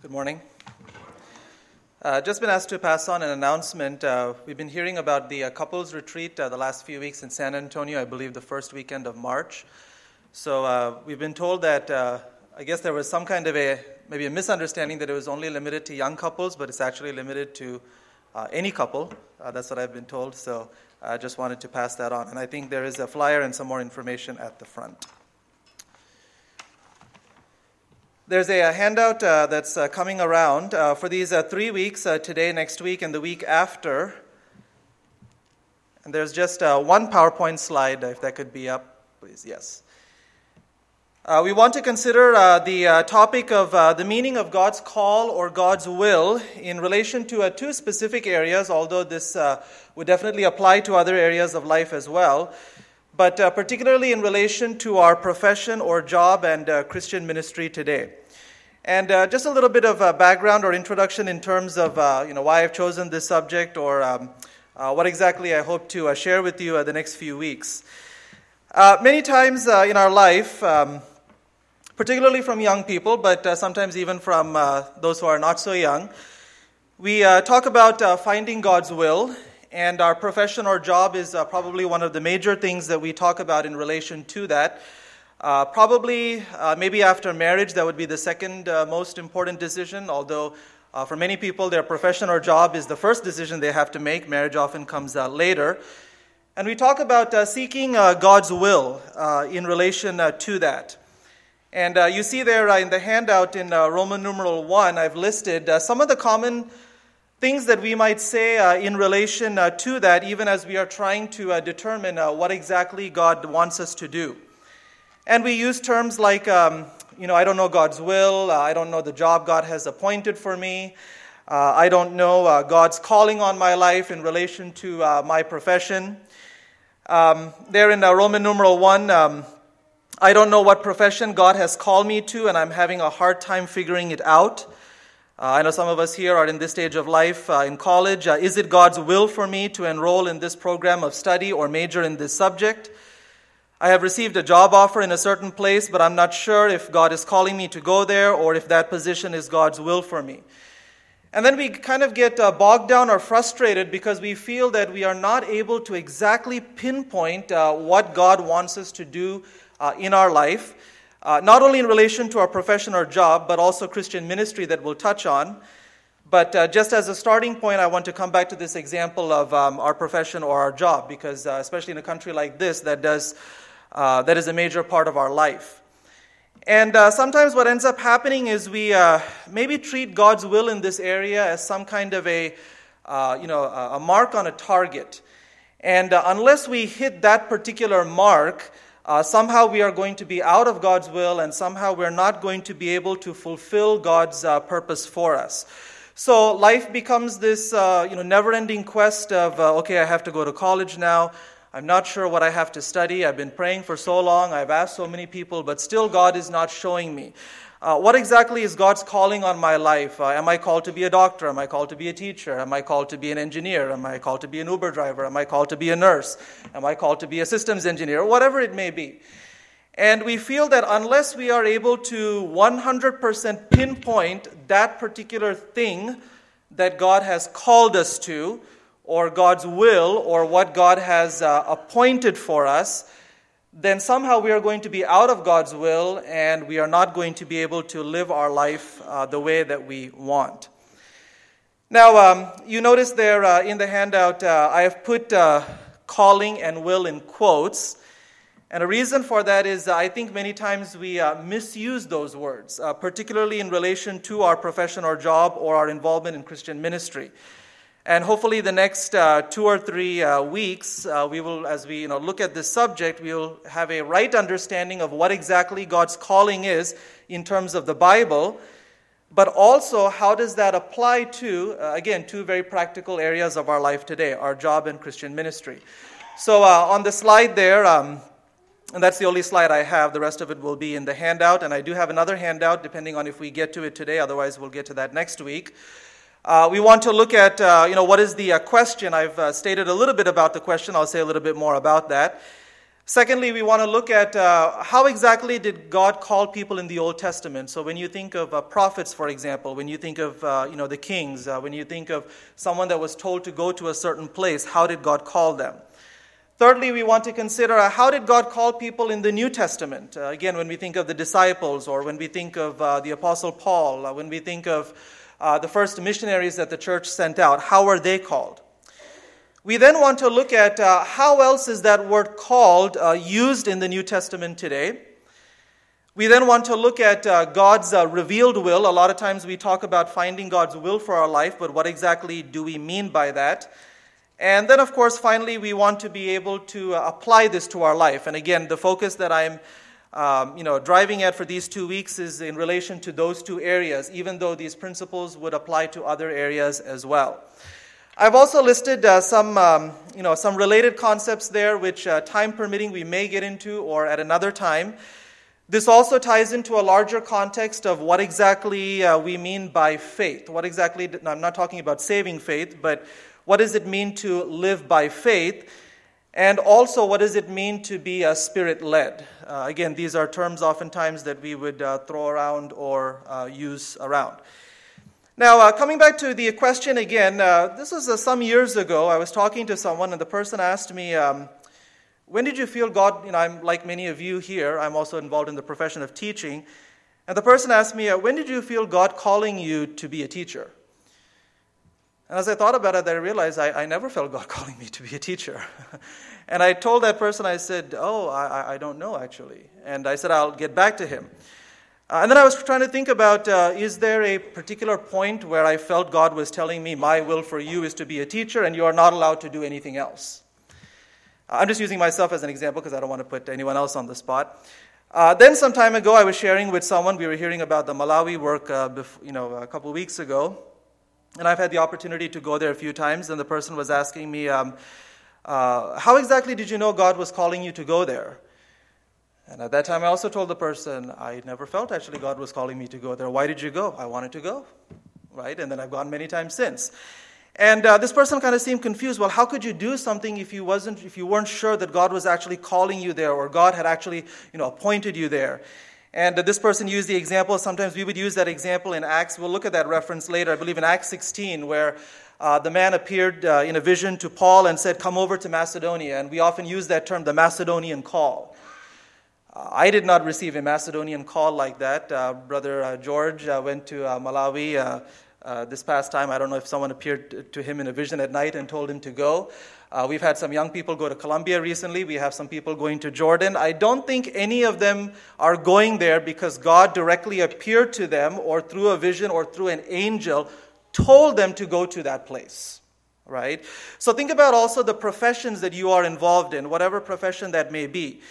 Good morning. Just been asked to pass on an announcement. We've been hearing about the couples retreat the last few weeks in San Antonio, I believe the first weekend of March. So we've been told that I guess there was some kind of maybe a misunderstanding that it was only limited to young couples, but it's actually limited to any couple. That's what I've been told. So I just wanted to pass that on. And I think there is a flyer and some more information at the front. There's a handout that's coming around for these 3 weeks, today, next week, and the week after. And there's just one PowerPoint slide, if that could be up, please. Yes. We want to consider the topic of the meaning of God's call or God's will in relation to two specific areas, although this would definitely apply to other areas of life as well. But particularly in relation to our profession or job and Christian ministry today. And just a little bit of background or introduction in terms of why I've chosen this subject or what exactly I hope to share with you the next few weeks. Many times in our life, particularly from young people, but sometimes even from those who are not so young, we talk about finding God's will. And our profession or job is probably one of the major things that we talk about in relation to that. Maybe after marriage, that would be the second most important decision, although for many people, their profession or job is the first decision they have to make. Marriage often comes later. And we talk about seeking God's will in relation to that. And you see there in the handout in Roman numeral 1, I've listed some of the common things that we might say in relation to that, even as we are trying to determine what exactly God wants us to do. And we use terms like, I don't know God's will, I don't know the job God has appointed for me, I don't know God's calling on my life in relation to my profession. There in Roman numeral 1, I don't know what profession God has called me to, and I'm having a hard time figuring it out. I know some of us here are in this stage of life in college. Is it God's will for me to enroll in this program of study or major in this subject? I have received a job offer in a certain place, but I'm not sure if God is calling me to go there or if that position is God's will for me. And then we kind of get bogged down or frustrated because we feel that we are not able to exactly pinpoint what God wants us to do in our life. Not only in relation to our profession or job, but also Christian ministry that we'll touch on. But just as a starting point, I want to come back to this example of our profession or our job, because especially in a country like this, that is a major part of our life. And sometimes what ends up happening is we maybe treat God's will in this area as some kind of a mark on a target. And unless we hit that particular mark, somehow we are going to be out of God's will, and somehow we're not going to be able to fulfill God's purpose for us. So life becomes this never-ending quest of, I have to go to college now. I'm not sure what I have to study. I've been praying for so long. I've asked so many people, but still God is not showing me. What exactly is God's calling on my life? Am I called to be a doctor? Am I called to be a teacher? Am I called to be an engineer? Am I called to be an Uber driver? Am I called to be a nurse? Am I called to be a systems engineer? Whatever it may be. And we feel that unless we are able to 100% pinpoint that particular thing that God has called us to, or God's will, or what God has appointed for us, then somehow we are going to be out of God's will, and we are not going to be able to live our life the way that we want. Now, you notice there in the handout, I have put calling and will in quotes. And a reason for that is I think many times we misuse those words, particularly in relation to our profession or job or our involvement in Christian ministry. And hopefully the next 2 or 3 weeks, we will, as we look at this subject, we will have a right understanding of what exactly God's calling is in terms of the Bible, but also how does that apply to, again, 2 very practical areas of our life today, our job and Christian ministry. So on the slide there, and that's the only slide I have, the rest of it will be in the handout, and I do have another handout depending on if we get to it today, otherwise we'll get to that next week. We want to look at, what is the question. I've stated a little bit about the question. I'll say a little bit more about that. Secondly, we want to look at how exactly did God call people in the Old Testament. So when you think of prophets, for example, when you think of the kings, when you think of someone that was told to go to a certain place, how did God call them? Thirdly, we want to consider how did God call people in the New Testament? Again, when we think of the disciples, or when we think of the Apostle Paul, when we think of the first missionaries that the church sent out, how were they called? We then want to look at how else is that word called used in the New Testament today. We then want to look at God's revealed will. A lot of times we talk about finding God's will for our life, but what exactly do we mean by that? And then, of course, finally, we want to be able to apply this to our life. And again, the focus that I'm driving at for these 2 weeks is in relation to those two areas, even though these principles would apply to other areas as well. I've also listed some related concepts there, which time permitting we may get into or at another time. This also ties into a larger context of what exactly we mean by faith. I'm not talking about saving faith, but what does it mean to live by faith? And also, what does it mean to be spirit-led? Again, these are terms oftentimes that we would throw around or use around. Now, coming back to the question again, this was some years ago. I was talking to someone, and the person asked me, when did you feel God, I'm like many of you here, I'm also involved in the profession of teaching, and the person asked me, when did you feel God calling you to be a teacher? And as I thought about it, I realized I never felt God calling me to be a teacher. And I told that person, I said, I don't know, actually. And I said, I'll get back to him. And then I was trying to think about, is there a particular point where I felt God was telling me, my will for you is to be a teacher and you are not allowed to do anything else? I'm just using myself as an example because I don't want to put anyone else on the spot. Then some time ago, I was sharing with someone, we were hearing about the Malawi work a couple of weeks ago. And I've had the opportunity to go there a few times, and the person was asking me, how exactly did you know God was calling you to go there? And at that time, I also told the person, I never felt actually God was calling me to go there. Why did you go? I wanted to go, right? And then I've gone many times since. And this person kind of seemed confused. Well, how could you do something if you weren't sure that God was actually calling you there, or God had actually, appointed you there? And this person used the example. Sometimes we would use that example in Acts. We'll look at that reference later. I believe in Acts 16, where the man appeared in a vision to Paul and said, come over to Macedonia. And we often use that term, the Macedonian call. I did not receive a Macedonian call like that. Brother George went to Malawi this past time. I don't know if someone appeared to him in a vision at night and told him to go. We've had some young people go to Colombia recently. We have some people going to Jordan. I don't think any of them are going there because God directly appeared to them or through a vision or through an angel told them to go to that place, right? So think about also the professions that you are involved in, whatever profession that may be.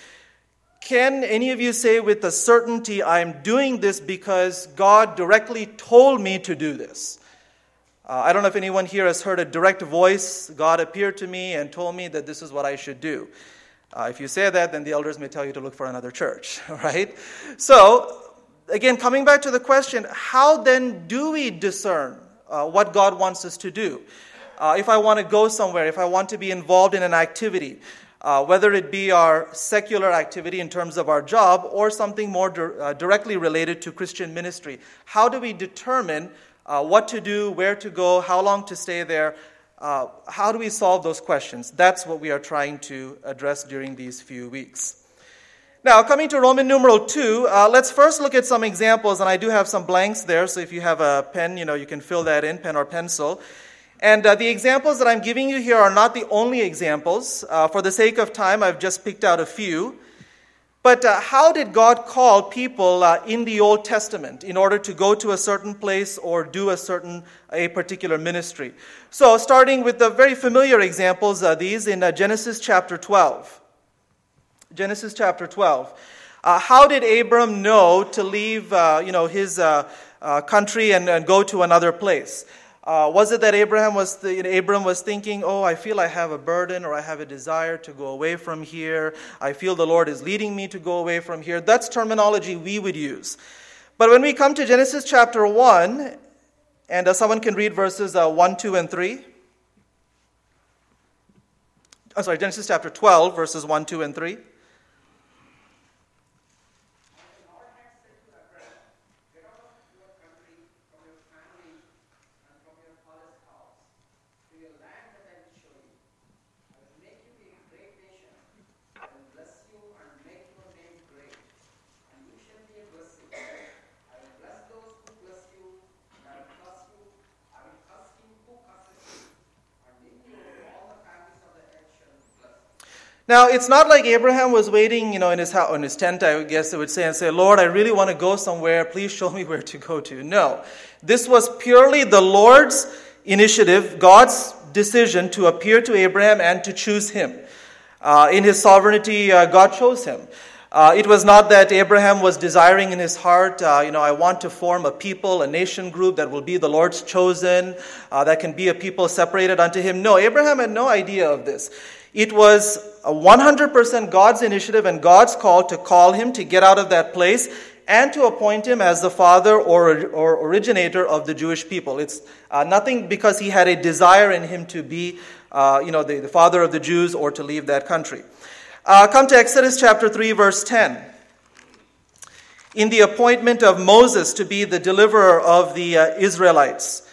Can any of you say with a certainty, I'm doing this because God directly told me to do this? I don't know if anyone here has heard a direct voice. God appeared to me and told me that this is what I should do. If you say that, then the elders may tell you to look for another church, right? So, again, coming back to the question, how then do we discern what God wants us to do? If I want to go somewhere, if I want to be involved in an activity, whether it be our secular activity in terms of our job or something more directly related to Christian ministry, how do we determine what to do, where to go, how long to stay there? How do we solve those questions? That's what we are trying to address during these few weeks. Now, coming to Roman numeral 2, let's first look at some examples, and I do have some blanks there, so if you have a pen, you can fill that in, pen or pencil. And the examples that I'm giving you here are not the only examples. For the sake of time, I've just picked out a few. But how did God call people in the Old Testament in order to go to a certain place or do a particular ministry? So starting with the very familiar examples, these in Genesis chapter 12. Genesis chapter 12. How did Abram know to leave his country and go to another place? Was it that Abram was thinking, I feel I have a burden or I have a desire to go away from here. I feel the Lord is leading me to go away from here. That's terminology we would use. But when we come to Genesis chapter 1, and someone can read verses 1, 2, and 3. Genesis chapter 12, verses 1, 2, and 3. Now, it's not like Abraham was waiting, in his house, in his tent, I guess it would say, Lord, I really want to go somewhere. Please show me where to go to. No. This was purely the Lord's initiative, God's decision to appear to Abraham and to choose him. In his sovereignty, God chose him. It was not that Abraham was desiring in his heart, I want to form a people, a nation group that will be the Lord's chosen, that can be a people separated unto him. No, Abraham had no idea of this. It was 100% God's initiative and God's call to call him, to get out of that place, and to appoint him as the father or originator of the Jewish people. It's nothing because he had a desire in him to be, the father of the Jews or to leave that country. Come to Exodus chapter 3, verse 10. In the appointment of Moses to be the deliverer of the Israelites.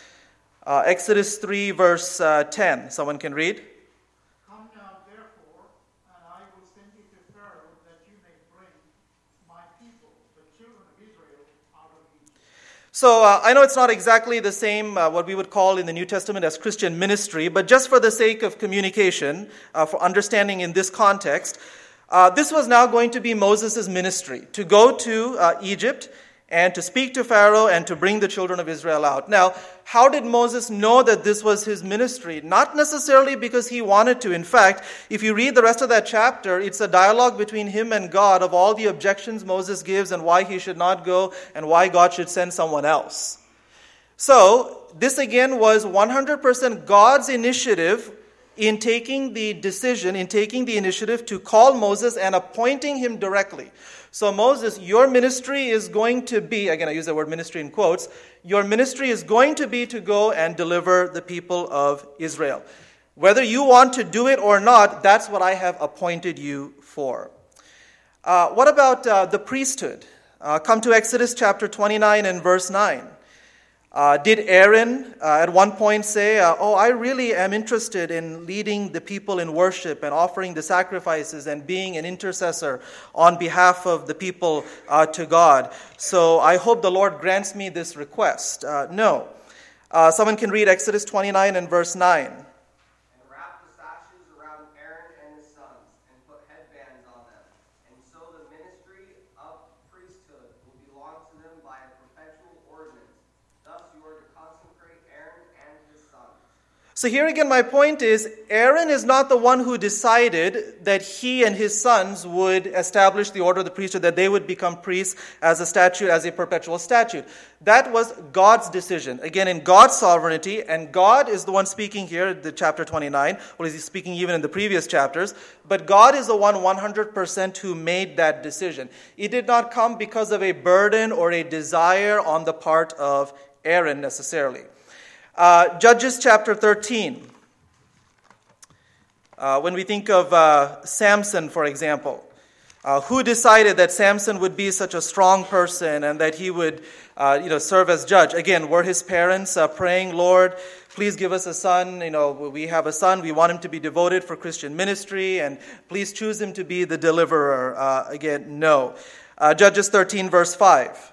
Exodus 3, verse 10. Someone can read? Come now, therefore, and I will send you to Pharaoh, that you may bring my people, the children of Israel, out of Egypt. So I know it's not exactly the same, what we would call in the New Testament as Christian ministry, but just for the sake of communication, for understanding in this context, this was now going to be Moses' ministry, to go to Egypt and to speak to Pharaoh and to bring the children of Israel out. Now, how did Moses know that this was his ministry? Not necessarily because he wanted to. In fact, if you read the rest of that chapter, it's a dialogue between him and God of all the objections Moses gives and why he should not go and why God should send someone else. So, this again was 100% God's initiative in taking the decision, in taking the initiative to call Moses and appointing him directly. So Moses, your ministry is going to be, again I use the word ministry in quotes, your ministry is going to be to go and deliver the people of Israel. Whether you want to do it or not, that's what I have appointed you for. What about the priesthood? Come to Exodus chapter 29 and verse 9. Did Aaron at one point say, I really am interested in leading the people in worship and offering the sacrifices and being an intercessor on behalf of the people to God. So I hope the Lord grants me this request. No. Someone can read Exodus 29 and verse 9. And wrap the sashes around Aaron and his sons and put headbands on them. And so the ministry of priesthood will belong to them by a perpetual ordinance. Thus you are to consecrate Aaron and his sons. So here again my point is, Aaron is not the one who decided that he and his sons would establish the order of the priesthood, that they would become priests as a statute, as a perpetual statute. That was God's decision. Again, in God's sovereignty, and God is the one speaking here, the chapter 29, or is he speaking even in the previous chapters, but God is the one 100% who made that decision. It did not come because of a burden or a desire on the part of Aaron necessarily. Judges chapter 13. When we think of Samson, for example, who decided that Samson would be such a strong person and that he would serve as judge? Again, were his parents praying, Lord, please give us a son. We have a son. We want him to be devoted for Christian ministry, and please choose him to be the deliverer. Again, no. Judges 13, verse 5.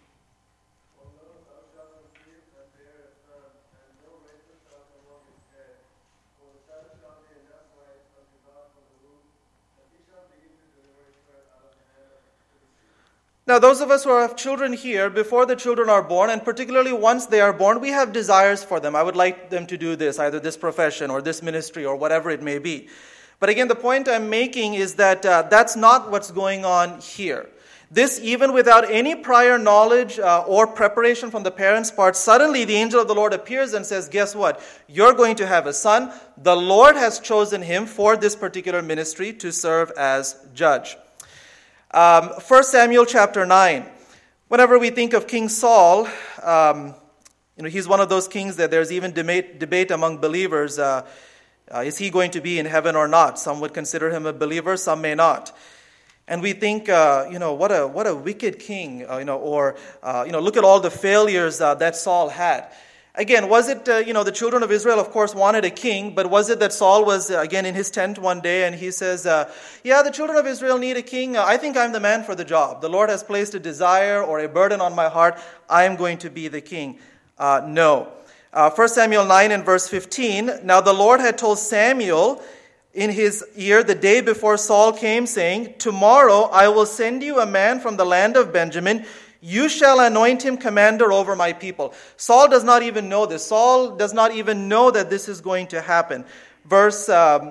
Now, those of us who have children here, before the children are born, and particularly once they are born, we have desires for them. I would like them to do this, either this profession or this ministry or whatever it may be. But again, the point I'm making is that that's not what's going on here. This, even without any prior knowledge or preparation from the parents' part, suddenly the angel of the Lord appears and says, guess what? You're going to have a son. The Lord has chosen him for this particular ministry to serve as judge. 1 Samuel chapter 9. Whenever we think of King Saul, he's one of those kings that there's even debate among believers. Is he going to be in heaven or not? Some would consider him a believer, some may not. And we think, what a wicked king, look at all the failures that Saul had. Again, was it, the children of Israel, of course, wanted a king, but was it that Saul was, again, in his tent one day and he says, the children of Israel need a king. I think I'm the man for the job. The Lord has placed a desire or a burden on my heart. I am going to be the king. No. 1 Samuel 9 and verse 15, now the Lord had told Samuel, in his ear the day before Saul came, saying, "Tomorrow I will send you a man from the land of Benjamin. You shall anoint him commander over my people." Saul does not even know this. Saul does not even know that this is going to happen. Verse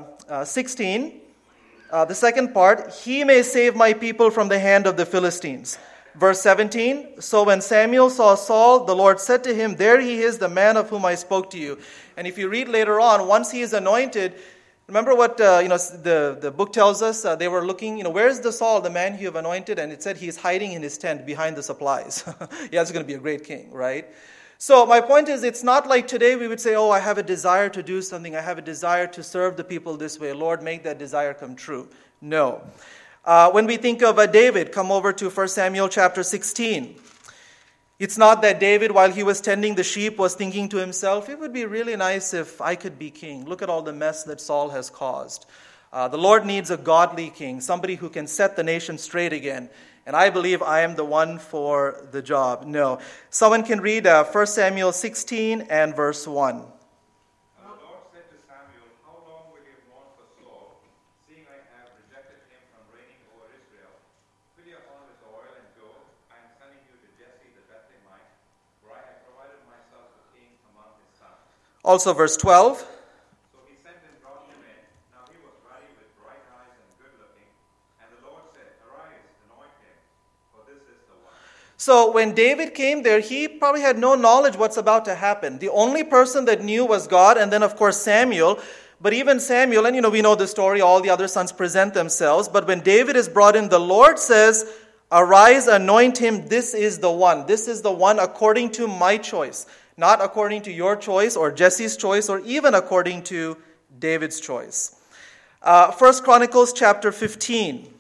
16, the second part, "He may save my people from the hand of the Philistines." Verse 17, "So when Samuel saw Saul, the Lord said to him, 'There he is, the man of whom I spoke to you.'" And if you read later on, once he is anointed, remember what the book tells us? They were looking, where's the Saul, the man you have anointed? And it said he's hiding in his tent behind the supplies. Yeah, it's going to be a great king, right? So my point is, it's not like today we would say, "Oh, I have a desire to do something. I have a desire to serve the people this way. Lord, make that desire come true." No. When we think of David, come over to 1 Samuel chapter 16. It's not that David, while he was tending the sheep, was thinking to himself, "It would be really nice if I could be king. Look at all the mess that Saul has caused." The Lord needs a godly king, somebody who can set the nation straight again. And I believe I am the one for the job. No. Someone can read 1 Samuel 16 and verse 1. And the Lord said to Samuel, "How long will you mourn for Saul, seeing I have rejected him from reigning over Israel? Fill your horn with oil and go. I am sending you to Jesse the Bethlehemite, for I have provided myself a king among his sons." Also verse 12. So he sent and brought him in. Now he was ruddy with bright eyes and good looking. And the Lord said, "Arise, anoint him, for this is the one." So when David came there, he probably had no knowledge what's about to happen. The only person that knew was God, and then of course Samuel. But even Samuel, and we know the story, all the other sons present themselves. But when David is brought in, the Lord says, "Arise, anoint him, this is the one. This is the one according to my choice. Not according to your choice or Jesse's choice or even according to David's choice." 1 Chronicles chapter 15.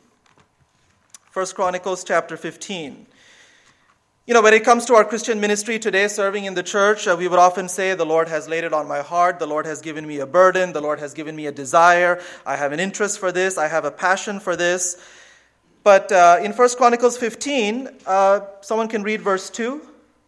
1 Chronicles chapter 15. When it comes to our Christian ministry today, serving in the church, we would often say, "The Lord has laid it on my heart. The Lord has given me a burden. The Lord has given me a desire. I have an interest for this. I have a passion for this." But in 1 Chronicles 15, someone can read verse 2.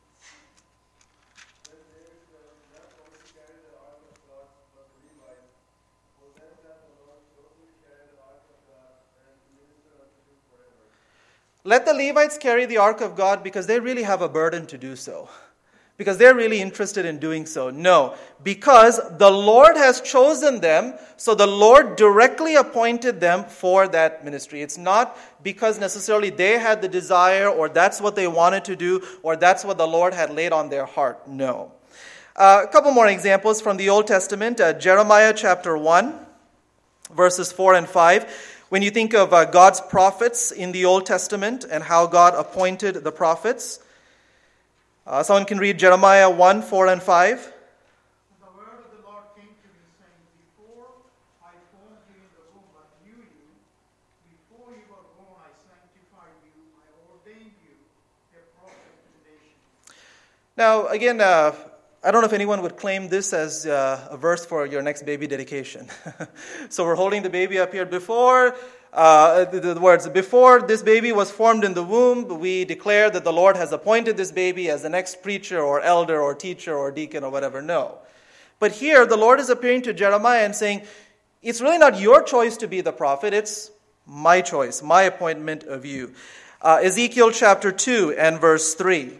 Let the Levites carry the ark of God because they really have a burden to do so. Because they're really interested in doing so. No, because the Lord has chosen them, so the Lord directly appointed them for that ministry. It's not because necessarily they had the desire or that's what they wanted to do or that's what the Lord had laid on their heart. No. A couple more examples from the Old Testament. Jeremiah chapter 1, verses 4 and 5. When you think of God's prophets in the Old Testament and how God appointed the prophets, someone can read Jeremiah 1, 4 and 5. And the word of the Lord came to me, saying, "Before I formed you in the womb, I knew you. Before you were born, I sanctified you. I ordained you a prophet to the nations." Now, again, I don't know if anyone would claim this as a verse for your next baby dedication. So we're holding the baby up here. Before the words, "Before this baby was formed in the womb, we declare that the Lord has appointed this baby as the next preacher or elder or teacher or deacon or whatever." No. But here, the Lord is appearing to Jeremiah and saying, it's really not your choice to be the prophet. It's my choice, my appointment of you. Ezekiel chapter 2 and verse 3.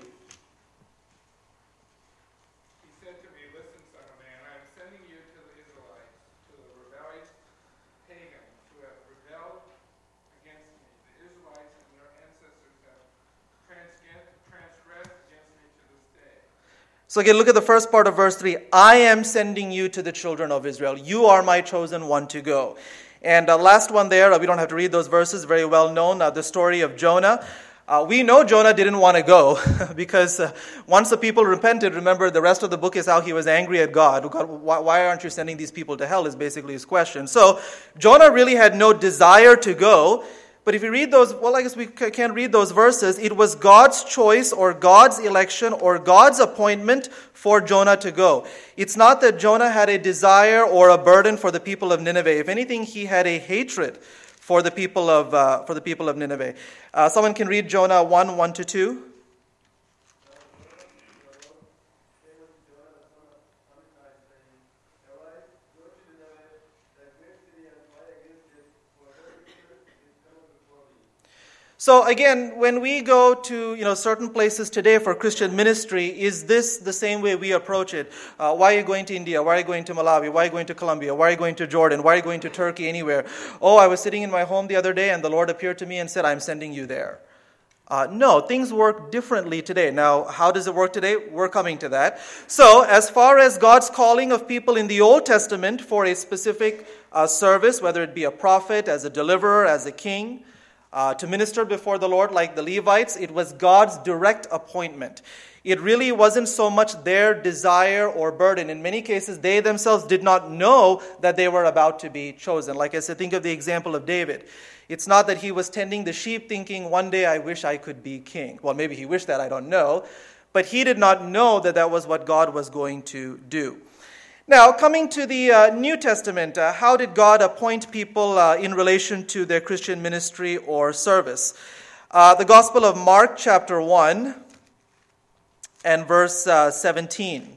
So again, look at the first part of verse 3. "I am sending you to the children of Israel. You are my chosen one to go." And last one there, we don't have to read those verses, very well known, the story of Jonah. We know Jonah didn't want to go because once the people repented, remember the rest of the book is how he was angry at God. God, why aren't you sending these people to hell is basically his question. So Jonah really had no desire to go. But if you read those, well, I guess we can't read those verses. It was God's choice or God's election or God's appointment for Jonah to go. It's not that Jonah had a desire or a burden for the people of Nineveh. If anything, he had a hatred for the people of Nineveh. Someone can read Jonah 1, 1 to 2. So again, when we go to certain places today for Christian ministry, is this the same way we approach it? Why are you going to India? Why are you going to Malawi? Why are you going to Colombia? Why are you going to Jordan? Why are you going to Turkey? Anywhere? Oh, I was sitting in my home the other day and the Lord appeared to me and said, I'm sending you there. No, things work differently today. Now, how does it work today? We're coming to that. So, as far as God's calling of people in the Old Testament for a specific service, whether it be a prophet, as a deliverer, as a king, to minister before the Lord like the Levites, it was God's direct appointment. It really wasn't so much their desire or burden. In many cases, they themselves did not know that they were about to be chosen. Like I said, think of the example of David. It's not that he was tending the sheep thinking, one day I wish I could be king. Well, maybe he wished that, I don't know. But he did not know that that was what God was going to do. Now, coming to the New Testament, how did God appoint people in relation to their Christian ministry or service? The Gospel of Mark, chapter 1, and verse 17. And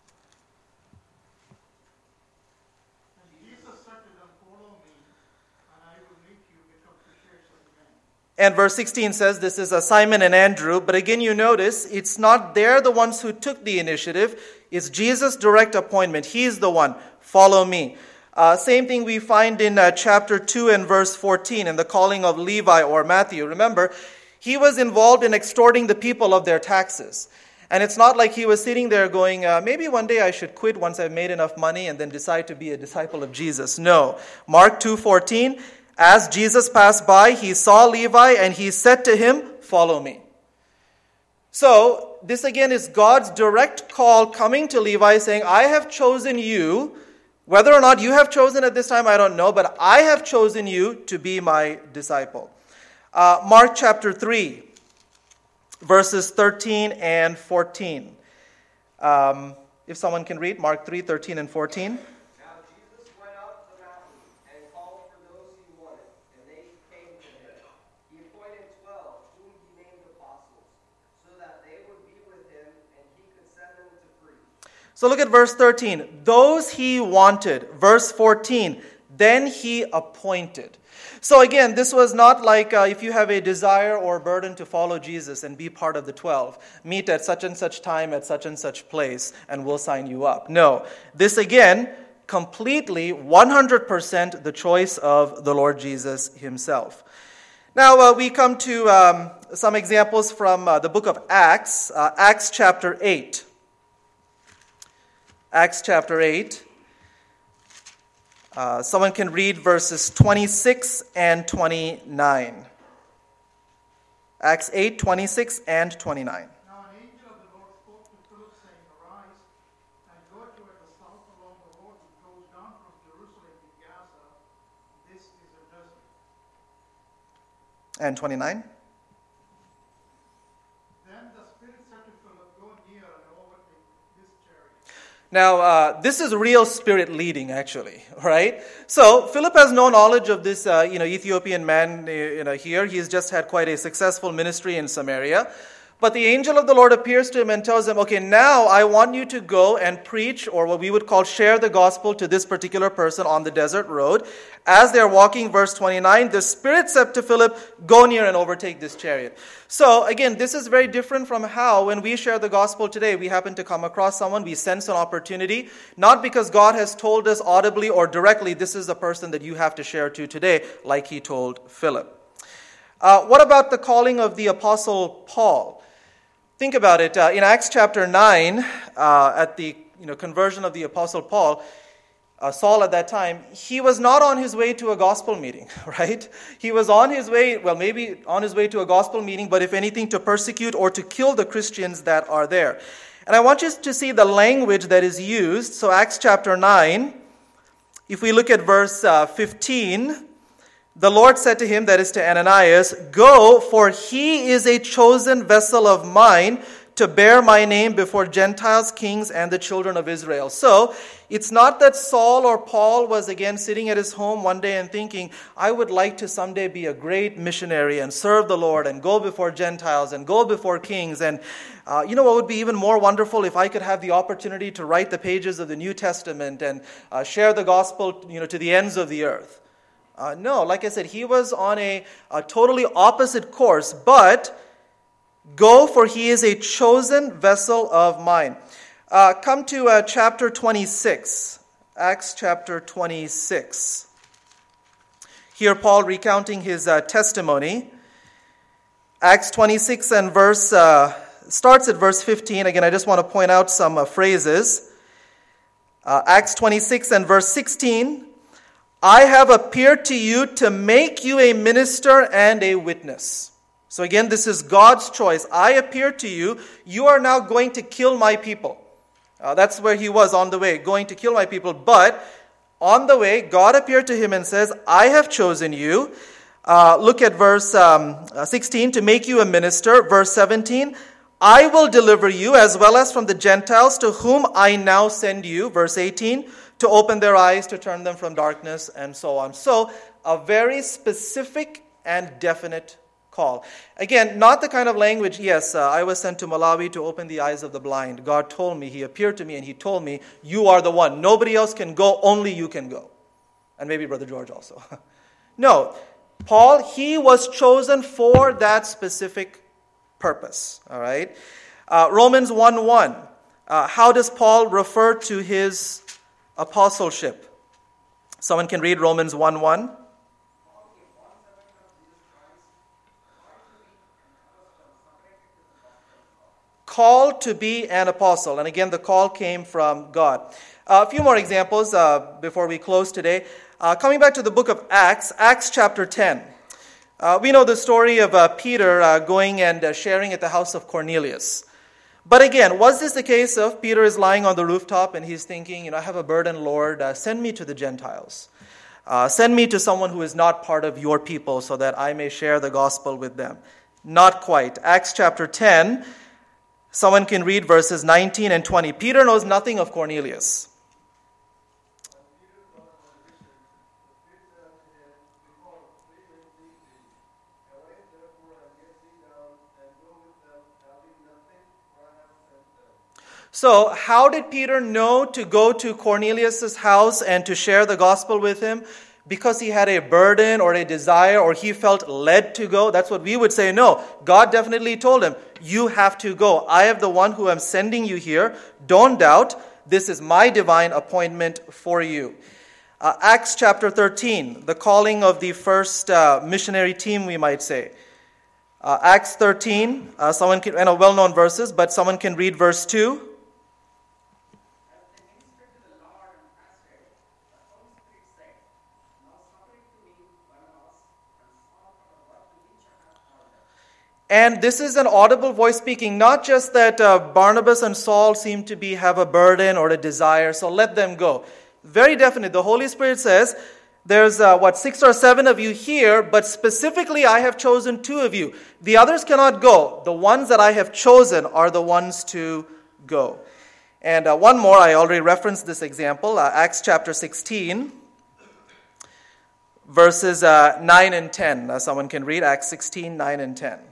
Jesus said to them, follow me, and I will make you become fishers of men. And verse 16 says, this is Simon and Andrew. But again, you notice, it's not they're the ones who took the initiative. It's Jesus' direct appointment. He's the one. Follow me. Same thing we find in chapter 2 and verse 14 in the calling of Levi or Matthew. Remember, he was involved in extorting the people of their taxes. And it's not like he was sitting there going, maybe one day I should quit once I've made enough money and then decide to be a disciple of Jesus. No. Mark 2:14, as Jesus passed by, he saw Levi and he said to him, follow me. So, this again is God's direct call coming to Levi saying, I have chosen you. Whether or not you have chosen at this time, I don't know, but I have chosen you to be my disciple. Mark chapter 3, verses 13 and 14. If someone can read Mark 3, 13 and 14. Now Jesus went up the mountain and called for those he wanted, and they came to him. He appointed 12, whom he named apostles, so that they would be with him, and he could send them to preach. So look at verse 13. Those he wanted. Verse 14. Then he appointed. So again, this was not like if you have a desire or burden to follow Jesus and be part of the 12, meet at such and such time at such and such place and we'll sign you up. No, this again, completely 100% the choice of the Lord Jesus himself. Now we come to some examples from the book of Acts, Acts chapter 8. Acts chapter 8. Someone can read verses 26 and 29. Acts 8, 26 and 29. Now an angel of the Lord spoke to Philip, saying, arise, and go to the south along the road that goes down from Jerusalem to Gaza. This is a desert. And 29. Then the Spirit said to Philip, go near and overtake this chariot. Now, this is real spirit leading, actually, right? So, Philip has no knowledge of this, Ethiopian man, here. He's just had quite a successful ministry in Samaria. But the angel of the Lord appears to him and tells him, okay, now I want you to go and preach, or what we would call share the gospel to this particular person on the desert road. As they're walking, verse 29, the Spirit said to Philip, go near and overtake this chariot. So again, this is very different from how when we share the gospel today, we happen to come across someone, we sense an opportunity, not because God has told us audibly or directly, this is the person that you have to share to today, like he told Philip. What about the calling of the Apostle Paul? Think about it. In Acts chapter 9, at the conversion of the Apostle Paul, Saul at that time, he was not on his way to a gospel meeting, right? He was on his way, maybe on his way to a gospel meeting, but if anything, to persecute or to kill the Christians that are there. And I want you to see the language that is used. So Acts chapter 9, if we look at verse 15, the Lord said to him, that is to Ananias, go, for he is a chosen vessel of mine to bear my name before Gentiles, kings, and the children of Israel. So, it's not that Saul or Paul was again sitting at his home one day and thinking, I would like to someday be a great missionary and serve the Lord and go before Gentiles and go before kings. And what would be even more wonderful if I could have the opportunity to write the pages of the New Testament and share the gospel, to the ends of the earth. No, like I said, he was on a totally opposite course. But go, for he is a chosen vessel of mine. Come to chapter 26. Acts chapter 26. Here Paul recounting his testimony. Acts 26 and starts at verse 15. Again, I just want to point out some phrases. Acts 26 and verse 16. I have appeared to you to make you a minister and a witness. So again, this is God's choice. I appear to you. You are now going to kill my people. That's where he was on the way, going to kill my people. But on the way, God appeared to him and says, I have chosen you. Look at verse 16, to make you a minister. Verse 17, I will deliver you as well as from the Gentiles to whom I now send you. Verse 18, to open their eyes, to turn them from darkness, and so on. So, a very specific and definite call. Again, not the kind of language, yes, I was sent to Malawi to open the eyes of the blind. God told me, he appeared to me, and he told me, you are the one. Nobody else can go, only you can go. And maybe Brother George also. No, Paul, he was chosen for that specific purpose. All right. Romans 1:1. How does Paul refer to his apostleship? Someone can read Romans 1:1. Called to be an apostle. And again, the call came from God. A few more examples before we close today. Coming back to the book of Acts, Acts chapter 10. We know the story of Peter going and sharing at the house of Cornelius. But again, was this the case of Peter is lying on the rooftop and he's thinking, I have a burden, Lord, send me to the Gentiles. Send me to someone who is not part of your people so that I may share the gospel with them. Not quite. Acts chapter 10, someone can read verses 19 and 20. Peter knows nothing of Cornelius. So, how did Peter know to go to Cornelius' house and to share the gospel with him? Because he had a burden or a desire or he felt led to go? That's what we would say. No, God definitely told him, you have to go. I am the one who am sending you here. Don't doubt. This is my divine appointment for you. Acts chapter 13, the calling of the first missionary team, we might say. Acts 13, someone can, well-known verses, but someone can read verse 2. And this is an audible voice speaking, not just that Barnabas and Saul seem to have a burden or a desire, so let them go. Very definite. The Holy Spirit says, there's 6 or 7 of you here, but specifically I have chosen 2 of you. The others cannot go. The ones that I have chosen are the ones to go. And one more, I already referenced this example, Acts chapter 16, verses 9 and 10. Someone can read Acts 16, 9 and 10.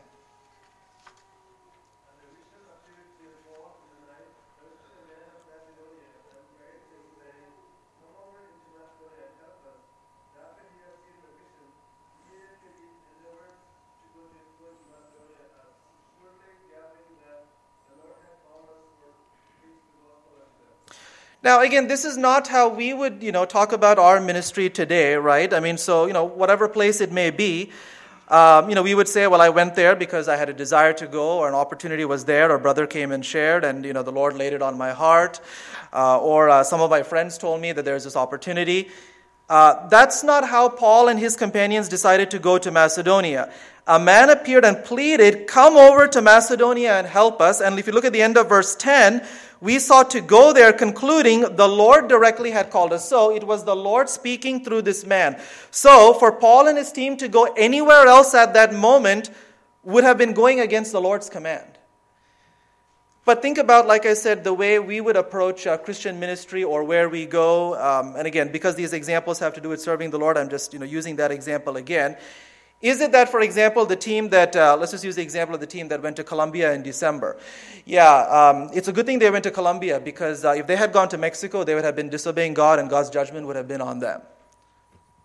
Now, again, this is not how we would, talk about our ministry today, right? I mean, so, whatever place it may be, we would say, well, I went there because I had a desire to go, or an opportunity was there, or brother came and shared, and, the Lord laid it on my heart, or some of my friends told me that there's this opportunity. That's not how Paul and his companions decided to go to Macedonia. A man appeared and pleaded, come over to Macedonia and help us. And if you look at the end of verse 10, we sought to go there, concluding the Lord directly had called us. So it was the Lord speaking through this man. So for Paul and his team to go anywhere else at that moment would have been going against the Lord's command. But think about, like I said, the way we would approach Christian ministry or where we go. And again, because these examples have to do with serving the Lord, I'm just using that example again. Is it that, for example, the team that, let's just use the example of the team that went to Colombia in December. Yeah, it's a good thing they went to Colombia because if they had gone to Mexico, they would have been disobeying God and God's judgment would have been on them.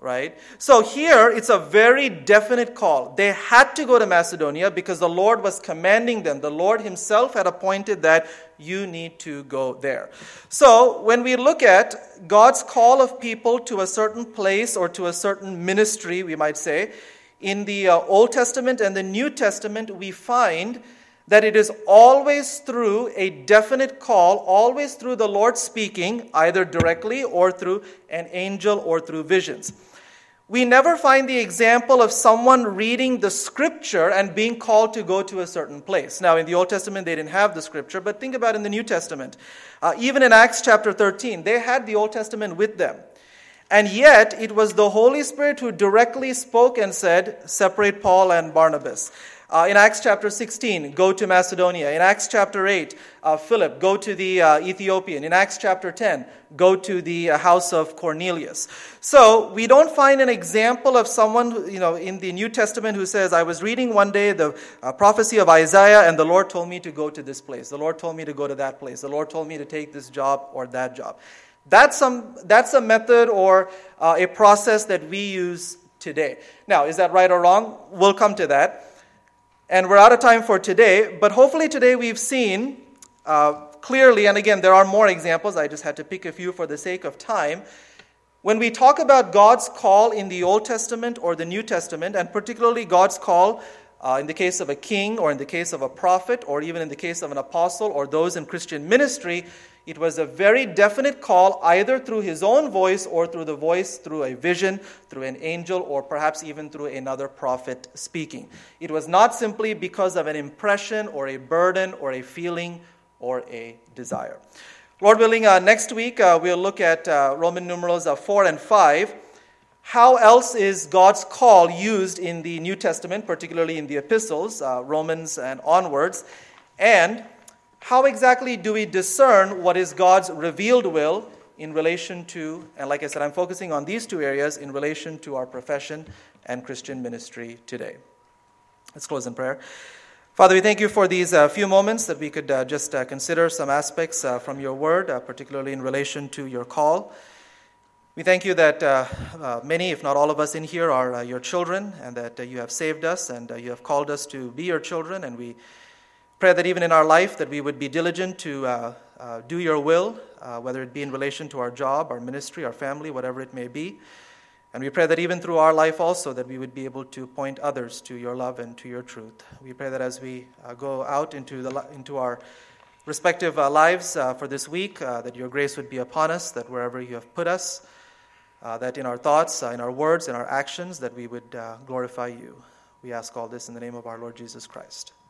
right? So here, it's a very definite call. They had to go to Macedonia because the Lord was commanding them. The Lord himself had appointed that you need to go there. So when we look at God's call of people to a certain place or to a certain ministry, we might say, in the Old Testament and the New Testament, we find that it is always through a definite call, always through the Lord speaking, either directly or through an angel or through visions. We never find the example of someone reading the scripture and being called to go to a certain place. Now, in the Old Testament, they didn't have the scripture, but think about in the New Testament. Even in Acts chapter 13, they had the Old Testament with them. And yet, it was the Holy Spirit who directly spoke and said, separate Paul and Barnabas. In Acts chapter 16, go to Macedonia. In Acts chapter 8, Philip, go to the Ethiopian. In Acts chapter 10, go to the house of Cornelius. So we don't find an example of someone, in the New Testament who says, I was reading one day the prophecy of Isaiah, and the Lord told me to go to this place. The Lord told me to go to that place. The Lord told me to take this job or that job. That's a method or a process that we use today. Now, is that right or wrong? We'll come to that. And we're out of time for today, but hopefully today we've seen clearly, and again, there are more examples, I just had to pick a few for the sake of time. When we talk about God's call in the Old Testament or the New Testament, and particularly God's call in the case of a king or in the case of a prophet or even in the case of an apostle or those in Christian ministry, it was a very definite call either through his own voice or through the voice, through a vision, through an angel, or perhaps even through another prophet speaking. It was not simply because of an impression or a burden or a feeling or a desire. Lord willing, next week we'll look at Roman numerals 4 and 5. How else is God's call used in the New Testament, particularly in the epistles, Romans and onwards? And how exactly do we discern what is God's revealed will in relation to, and like I said, I'm focusing on these two areas in relation to our profession and Christian ministry today. Let's close in prayer. Father, we thank you for these few moments that we could just consider some aspects from your word, particularly in relation to your call. We thank you that many, if not all of us in here, are your children, and that you have saved us and you have called us to be your children, and we pray that even in our life that we would be diligent to do your will, whether it be in relation to our job, our ministry, our family, whatever it may be. And we pray that even through our life also that we would be able to point others to your love and to your truth. We pray that as we go out into our respective lives for this week, that your grace would be upon us, that wherever you have put us, that in our thoughts, in our words, in our actions, that we would glorify you. We ask all this in the name of our Lord Jesus Christ.